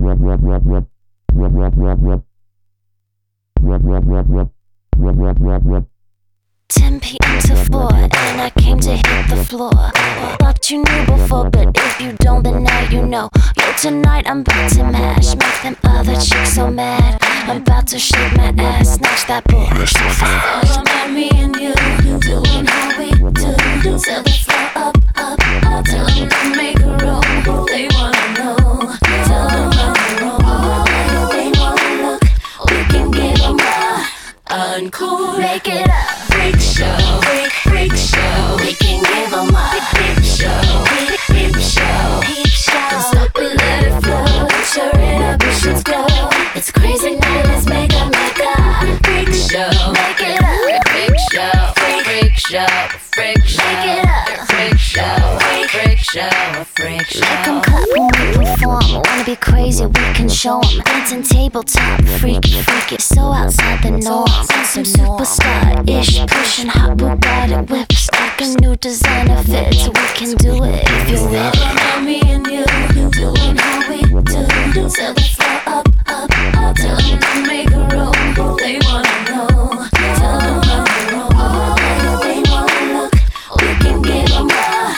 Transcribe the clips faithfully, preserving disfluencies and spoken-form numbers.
ten p m to four, and I came to hit the floor. Thought you knew before, but if you don't, then now you know. Yo, tonight I'm about to mash, make them other chicks so mad. I'm about to shake my ass, snatch that boy so fast. I'm at me and you, doing how we do. Till the floor up, up, up. Tell them to make a roll, they wanna know. Tell them how to roll, they wanna look. We can give them a encore. Make it up. Freak show, freak, freak show. We can give them a peep show, peep, peep show, peep show. Don't stop it, let it flow. Sure it up, you should go. It's crazy night, let's make a, make a freak show. Make it up. Freak show, freak show, freak show. Make it up. Freak show, freak show, freak show. Make 'em clap when we perform. Wanna be crazy, we can show 'em. Dancing tabletop, freaky, freaky, so outside the norm. Some superstar-ish, pushing hot Bugatti whips, rocking new designer fits. We can do it if you're with it. Now me and you, doing how we do. Till the floor up, up, up. Tell them to make a roll, they wanna know. Tell them how to roll, they wanna look. We can give them a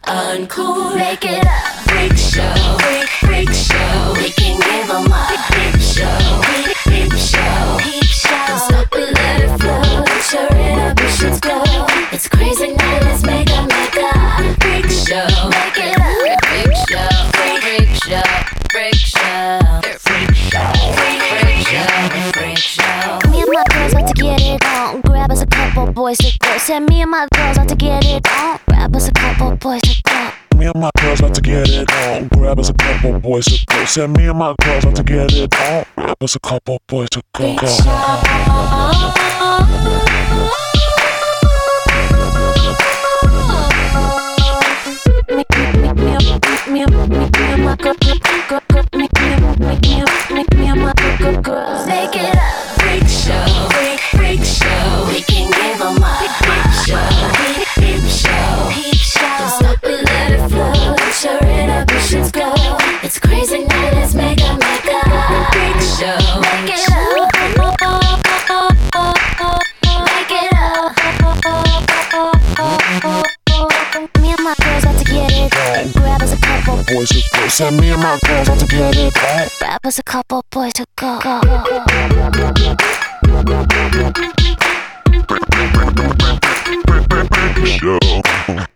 encore. Make it up. Freak show, freak, freak show. We can give them a peep show, peep, peep show, peep show. Don't stop it, let it flow. Sure it up, you should go. It's crazy night, let's make a, make a freak show. Make it up. Freak show, freak show, freak show, freak show, freak show, freak show. Me and my girls like to get it on. Grab us a couple boys to go. Said me and my girls like to get it on. Grab us a couple boys to go. Me and my girls like to get it on. Grab us a couple boys to go. Said me and my girls like to get it on. Grab us a couple boys to go. Freak show. Me and my girl, girl, girl, me, me, me, me, me and my girl, girls. Make it up. Freak show, freak, freak show. We can give 'em a peep show, peep, peep show, peep show. Don't stop it, let it flow. Sure it up, you should go. It's crazy night, let's make a, make a freak show. Make it up. Make it up. Me and my girls like to get it on. Grab us a couple Boys to go. Said me and my girls like to get it on. Grab us a couple boys to go. Show.